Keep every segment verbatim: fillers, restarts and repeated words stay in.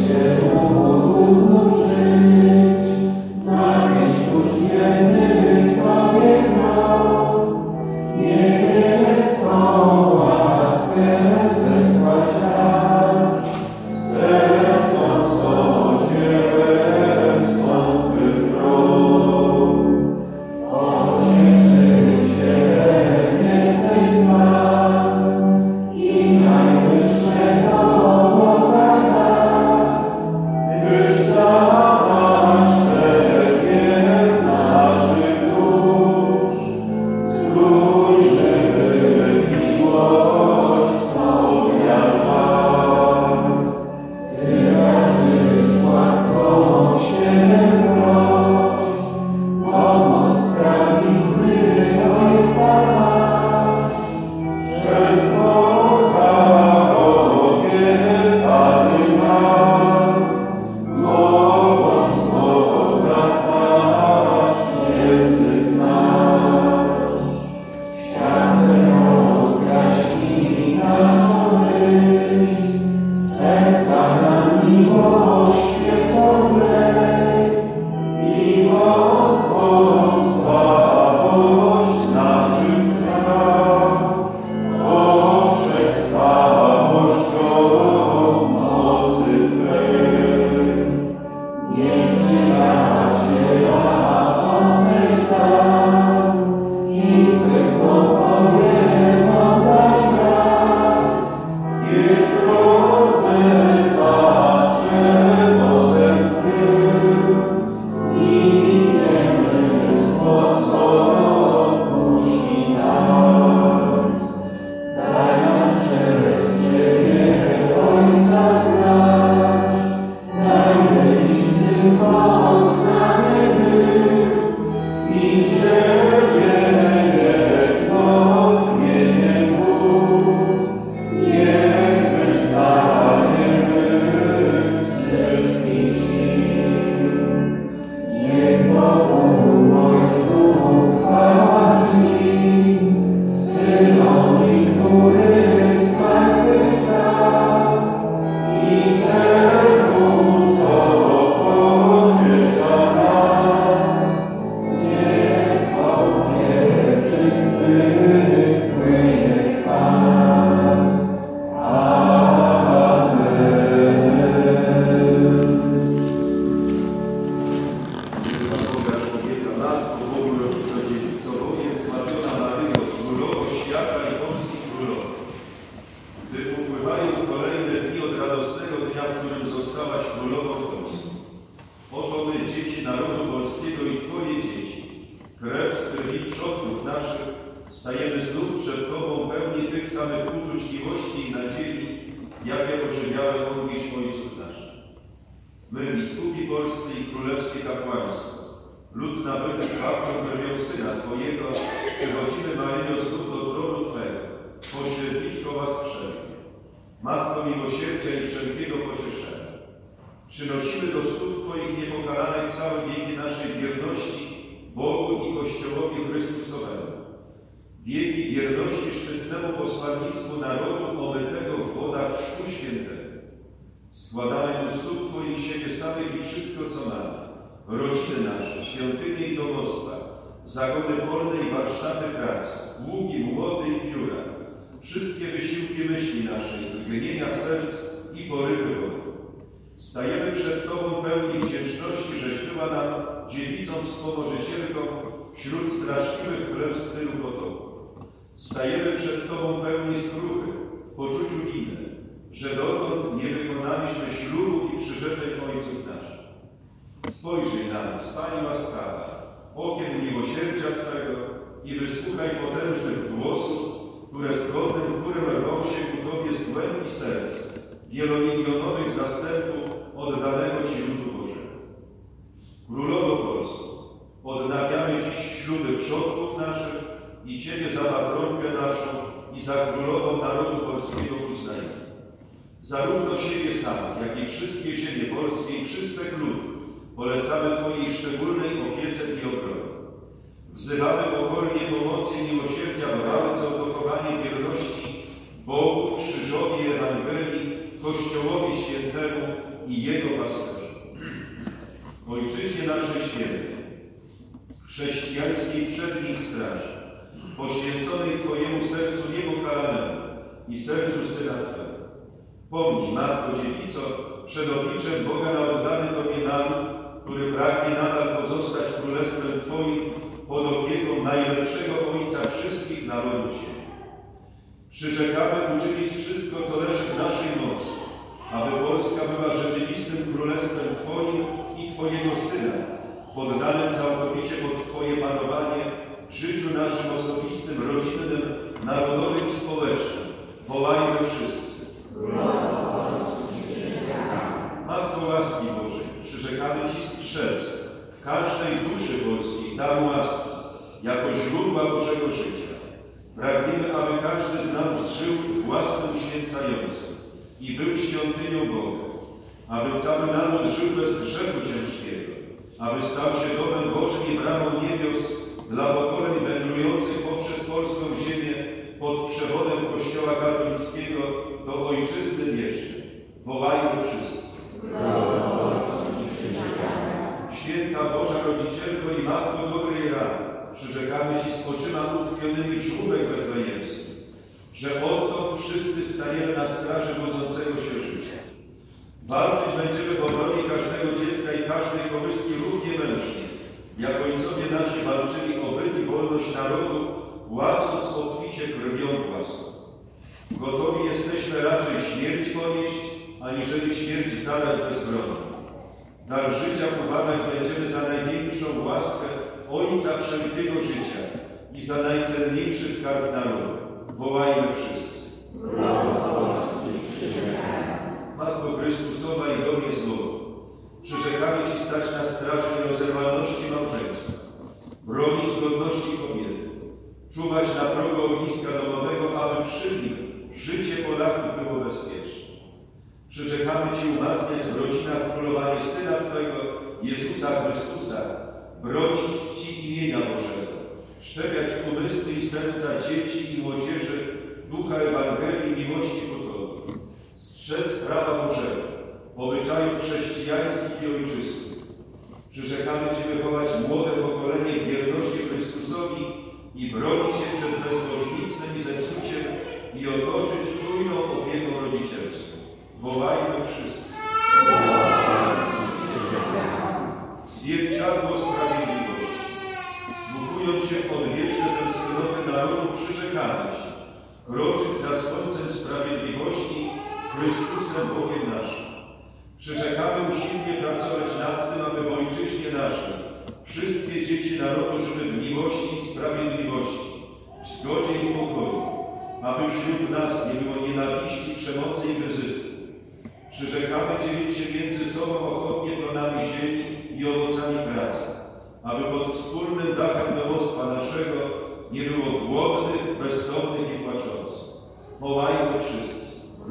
Bogu, krzyżowi, Ewangelii, Kościołowi Świętemu i Jego pasterzy. Ojczyźnie naszej świętej, chrześcijańskiej przedniej straży, poświęconej Twojemu sercu niepokalanemu i sercu Syna Twego. Pomnij, Matko Dziewico, przed obliczem Boga na oddany Tobie naród, który pragnie nadal pozostać królestwem Twoim pod opieką najlepszego Ojca wszystkich narodów ziemi. Przyrzekamy uczynić wszystko, co leży w naszej mocy, aby Polska była rzeczywistym królestwem Twoim i Twojego Syna, poddanym całkowicie pod Twoje panowanie w życiu naszym osobistym, rodzinnym, narodowym i społecznym. Wołajmy wszyscy. Matko łaski Bożej, przyrzekamy Ci strzec w każdej duszy polskiej dar łaski, jako źródła Bożego życia. Pragniemy, aby każdy z nas żył własnym uświęcającym i był świątynią Boga, aby cały naród żył bez grzechu ciężkiego, aby stał się domem Bożym i bramą niebios dla pokoleń wędrujących poprzez polską ziemię pod przewodem Kościoła katolickiego do ojczyzny wiecznej. Wołajmy wszyscy. Święta Boża Rodzicielko i Matko dobrej rady, przyrzekamy Ci z oczyma utkwionymi w żłóbek betlejemskim, że odtąd wszyscy stajemy na straży godzącego się życia. Walczyć będziemy w obronie każdego dziecka i każdej kołyski równie mężnie, jak ojcowie nasi walczyli o byt i wolność narodu, płacąc obficie krwią własną. Gotowi jesteśmy raczej śmierć ponieść, aniżeli śmierć zadać bezbronnie. Dar życia uważać będziemy za największą łaskę Ojca wszelkiego życia i za najcenniejszy skarb narodu. Wołajmy wszyscy. Matko Chrystusowa i Domie Złoty, przyrzekamy Ci stać na straży nierozerwalności małżeństwa, bronić godności kobiety, czuwać na progu ogniska domowego, aby przy nich życie Polaków było bezpieczne. Przyrzekamy Ci umacniać w rodzinach królowanie Syna Twego, Jezusa Chrystusa, bronić Ci imienia Bożego, szczepiać w umysły i serca dzieci i młodzieży ducha Ewangelii miłości ku Tobie, strzec prawa Bożego, obyczajów chrześcijańskich i ojczystych. Przyrzekamy Ci wychować młode pokolenie w wierności Chrystusowi i bronić się przed bezbożnictwem i zepsuciem i otoczyć czujną opieką rodzicielską. Wołajmy wszyscy. Zwierciadło sprawiedliwości, wsłuchując się w odwieczne tęsknoty narodu, przyrzekamy Ci kroczyć za słońcem sprawiedliwości, Chrystusem Bogiem naszym. Przyrzekamy usilnie pracować nad tym, aby w ojczyźnie naszej wszystkie dzieci narodu żyły w miłości i sprawiedliwości, w zgodzie i pokoju, aby wśród nas nie było nienawiści, przemocy i wyzysku. Przyrzekamy dzielić się między sobą ochotnie plonami ziemi i owocami pracy, aby pod wspólnym dachem domostwa naszego nie było głodnych, bezdomnych i płaczących. Wołajmy wszyscy.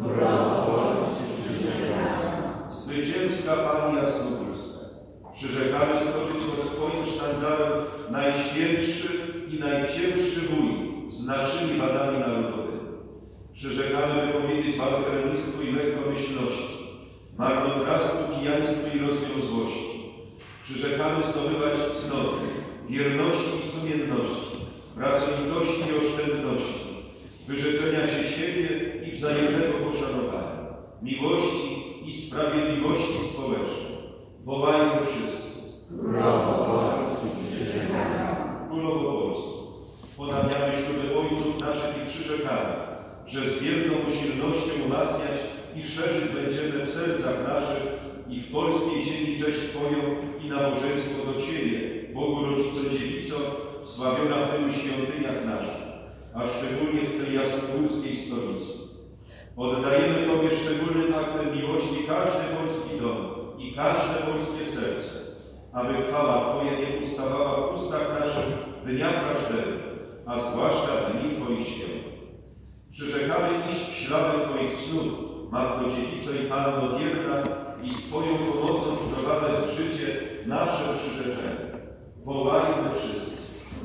Zwycięska Pani Jasnogórska, przyrzekamy stoczyć pod Twoim sztandarem najświętszy i najcięższy bój z naszymi wadami narodowymi. Przyrzekamy wypowiedzieć walkę lenistwu i lekkomyślności, marnotrawstwu, pijaństwu i rozwiązłości. Przyrzekamy zdobywać cnoty, wierności i sumienności, pracowitości i oszczędności, wyrzeczenia się siebie i wzajemnego poszanowania, miłości i sprawiedliwości społecznej. Wołajmy wszyscy. Królowo Polski, ponawiamy śluby ojców naszych i przyrzekamy, że z wielką usilnością umacniać i szerzyć będziemy w sercach naszych i w polskiej ziemi cześć Twoją i nabożeństwo do Ciebie, Bogu Rodzico Dziewico, sławiona w tylu świątyniach naszych, a szczególnie w tej jasnogórskiej stolicy. Oddajemy Tobie szczególnym aktem miłości każdy polski dom i każde polskie serce, aby chwała Twoja nie ustawała w ustach naszych dnia każdego, a zwłaszcza w dni Twoich świąt. Przyrzekamy iść w ślady Twoich cnót, Matko Dziewico i Panno wierna, i z Twoją pomocą wprowadzać w życie nasze przyrzeczenia. Wołajmy wszyscy.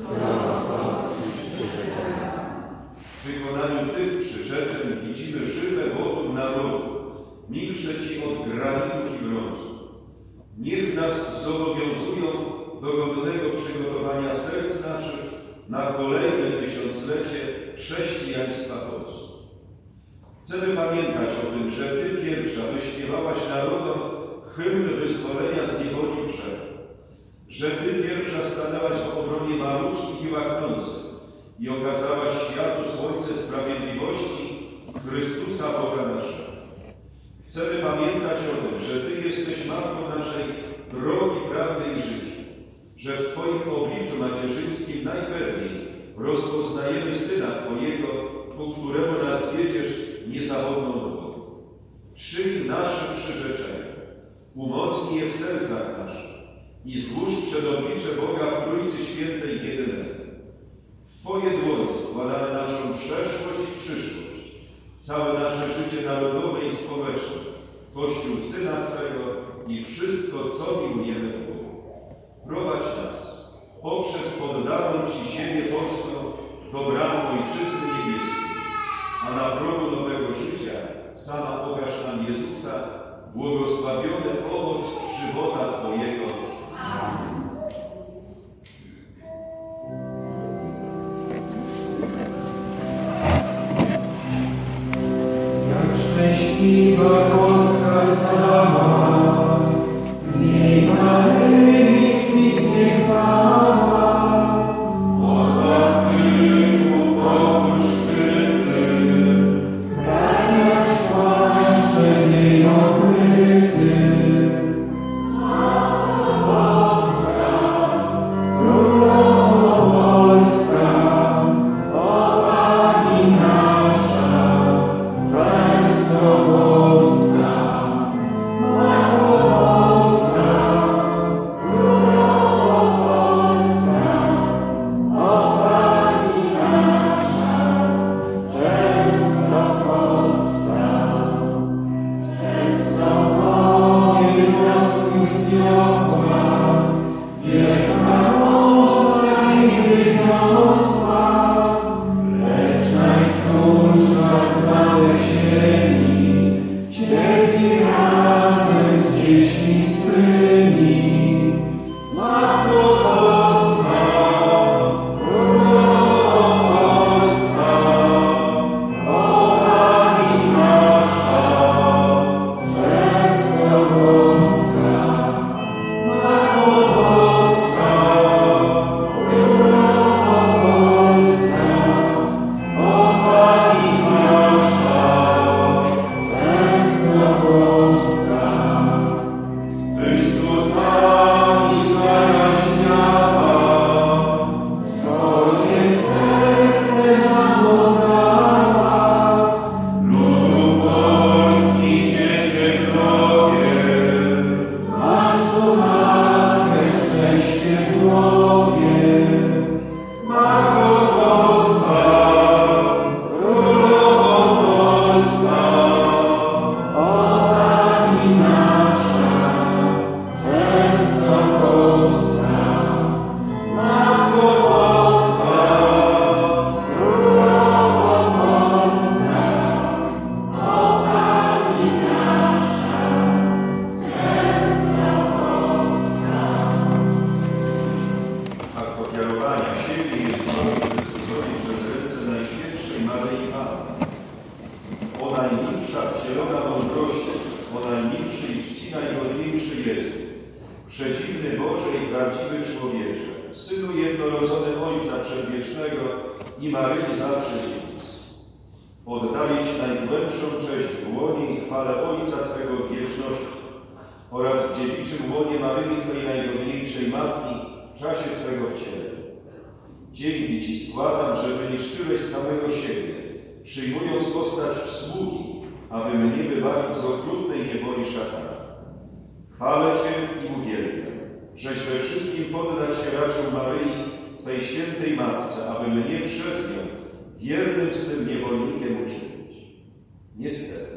W wykonaniu tych przyrzeczeń widzimy żywe wodór narodu, milsze Ci od granitów i końcu. Niech nas zobowiązują do godnego przygotowania serc naszych na kolejne tysiąclecie chrześcijaństwa Polski. Chcemy pamiętać o tym, że Ty pierwsza wyśpiewałaś narodom hymn wyzwolenia z niewoli grzechu, że Ty pierwsza stanęłaś w obronie maluczkich i łaknących i okazałaś światu słońce sprawiedliwości Chrystusa Boga naszego. Chcemy pamiętać o tym, że Ty jesteś matką naszej drogi, prawdy i życia, że w Twoim obliczu macierzyńskim najpewniej rozpoznajemy Syna Twojego, ku któremu nas wiedziesz niezawodną drogą. Przyjm nasze przyrzeczenia, umocnij je w sercach naszych i złóż przed oblicze Boga w Trójcy Świętej jedynej. W Twoje dłonie składamy naszą przeszłość i przyszłość, całe nasze życie narodowe i społeczne, Kościół Syna Twego i wszystko, co miłujemy w Bogu. Prowadź nas poprzez poddaną Ci ziemię polską do bram Ojczyzny Niebieskiej, a na progu nowego życia sama pokaż nam Jezusa, błogosławiony owoc żywota Twojego. Amen. Jak szczęśliwa Polska sama, w niej Maryi kwitnie chwała. Dzięki Ci składam, że wyniszczyłeś samego siebie, przyjmując postać sługi, aby mnie wybawić z okrutnej niewoli szatana. Chwalę Cię i uwielbiam, żeś we wszystkim poddać się raczył Maryi, Twej świętej Matce, aby mnie przez nią wiernym swym niewolnikiem uczynić. Niestety,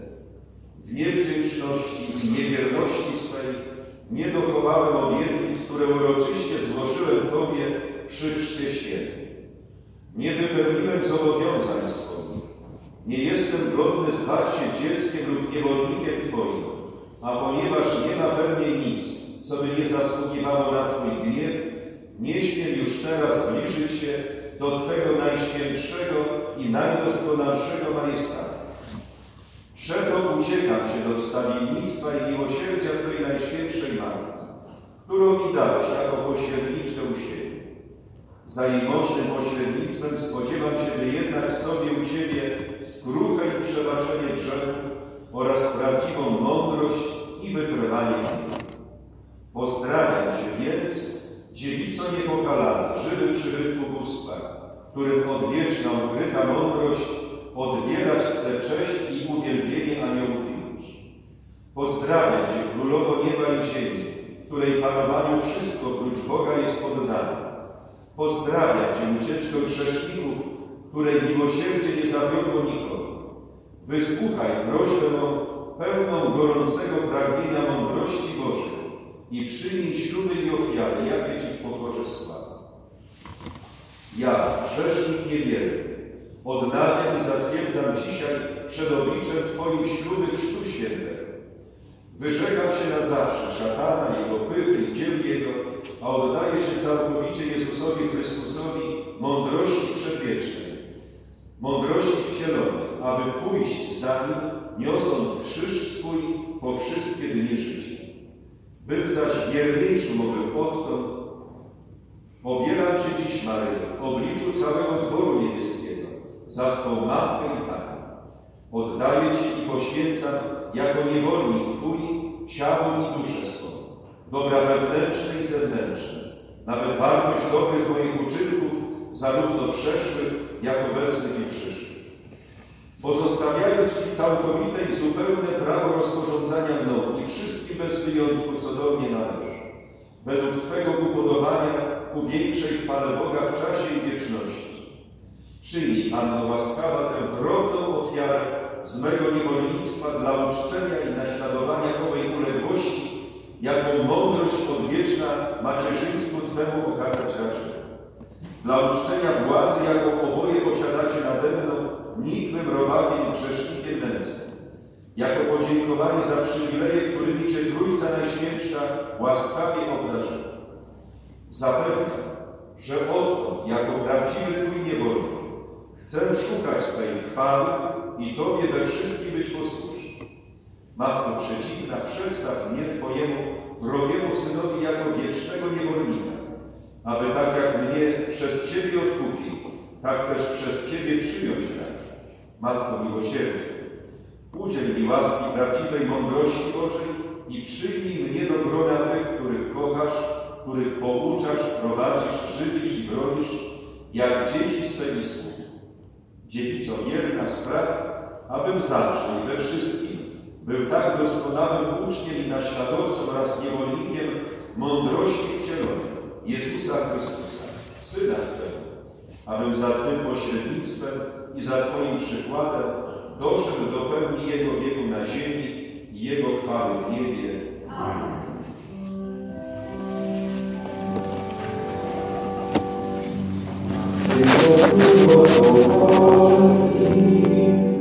w niewdzięczności i niewierności swej nie dochowałem obietnic, które uroczyście złożyłem Tobie przy Chrzcie Świętym. Nie wypełniłem zobowiązań swoich. Nie jestem godny stać się dzieckiem lub niewolnikiem Twoim, a ponieważ nie ma we mnie nic, co by nie zasługiwało na Twój gniew, nie śmiem już teraz zbliżyć się do Twego najświętszego i najdoskonalszego majestatu. Przeto uciekam się do wstawiennictwa i miłosierdzia Twojej najświętszej Matki, którą mi dałeś jako pośredniczkę u siebie. Za jej możnym pośrednictwem spodziewam się wyjednać sobie u Ciebie skruchę i przebaczenie grzechów oraz prawdziwą mądrość i wytrwanie. Pozdrawiam Cię więc, dziewico niepokalana, żywy przybytku bóstwa, którym odwieczna ukryta mądrość odbierać chce cześć i uwielbienie aniołów i ludzi. Pozdrawiam Cię, królowo nieba i ziemi, której panowaniu wszystko prócz Boga jest poddane. Pozdrawiam Cię, ucieczko grzeszników, której miłosierdzie nie zawiodło nikogo. Wysłuchaj prośbę pełną gorącego pragnienia mądrości Bożej i przyjmij śluby i ofiary, jakie Ci w pokorze składam. Ja, grzesznik niewierny, odnawiam i zatwierdzam dzisiaj przed obliczem Twoim śluby Chrztu Świętego. Wyrzekam się na zawsze szatana, jego pychy i dzieł jego, a oddaję się całkowicie Jezusowi Chrystusowi mądrości przedwiecznej, mądrości wcielonej, aby pójść za Nim, niosąc krzyż swój po wszystkie dni życia. Bym zaś wierniejszy mogę odtąd, pobieram Cię dziś, Maryjo, w obliczu całego dworu niebieskiego, za swą Matkę i Panią. Oddaję Ci i poświęcam jako niewolnik Twój ciało i duszę swą, dobra wewnętrzne i zewnętrzne, nawet wartość dobrych moich uczynków, zarówno przeszłych, jak obecnych i przyszłych. Pozostawiając Ci całkowite i zupełne prawo rozporządzania mną i wszystkim bez wyjątku, co do mnie należy, według Twego upodobania ku większej chwale Boga w czasie i wieczności. Przyjmij, Panno łaskawa, tę drobną ofiarę z mego niewolnictwa dla uczczenia i naśladowania owej uległości, jaką mądrość odwieczna macierzyństwu Twemu okazać raczy. Dla uczczenia władzy, jaką oboje posiadacie nade mną, nikłym robakiem i grzesznikiem nędznym. Jako podziękowanie za przywileje, którymi Cię Trójca Najświętsza łaskawie obdarzyła. Zapewniam, że odtąd, jako prawdziwy Twój niewolnik, chcę szukać Twojej chwały i Tobie we wszystkim być posłuszny. Matko przeciwna, przedstaw mnie Twojemu drogiemu Synowi jako wiecznego niewolnika, aby tak jak mnie przez Ciebie odkupił, tak też przez Ciebie przyjąć raczy. Matko miłosierdzia, udziel mi łaski prawdziwej mądrości Bożej i przyjmij mnie do grona tych, których kochasz, których pouczasz, prowadzisz, żywisz i bronisz, jak dzieci swe i sług. Dziewico wierna, spraw, abym zawsze i we wszystkim był tak doskonałym uczniem i naśladowcą oraz niewolnikiem mądrości wcielonej Jezusa Chrystusa, Syna Twego, abym za Twym pośrednictwem i za Twoim przykładem doszedł do pełni Jego wieku na ziemi i Jego chwały w niebie. Amen. Polski